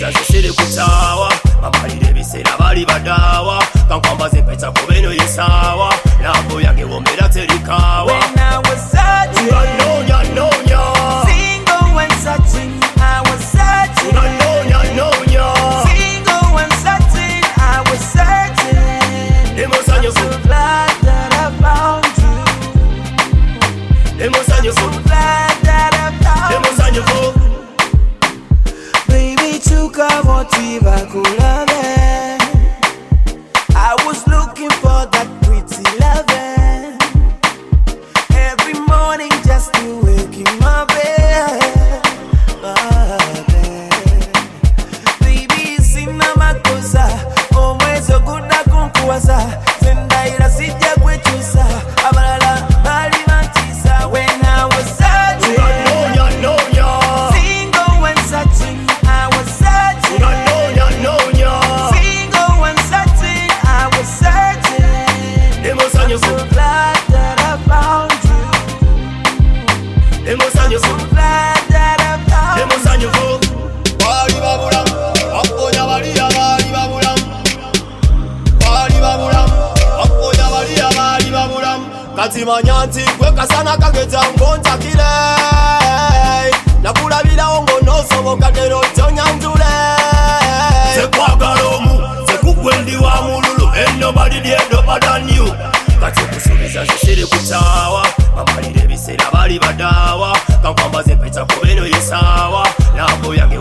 kusubiza zisiri kutawa mamalire bisera bali badawa kankwambaze mpeta kubeno yesawa lambo yange wombera terikawa. When I was searching, single when searching, I was searching. Single when searching, I was searching. I'm so glad that I found you. I'm so glad that I found you. Baby, chukamotiva kulave. I was looking for that pretty loving. Every morning just to wake in my bed. Baby, sina makosa. Omwezo kuna kunkuwasa. Sendaira sija kwechusa. Abalala bali mantisa. When I was searching, single when searching, I was searching. Single when searching, I was searching. I'm so glad that I found you. I'm so glad that I found you. Kati manyanti kweka sana kageta ngonta kile nakulabira ongo nosoboka tero tonyanjule sekwagalomu sekugwendi wa mululu ain't nobody there nobody than you. Kati kusubiza zisiri kutawa mamalire bisera bali badawa kankwambaze mpeta kubeno yesawa lambo yange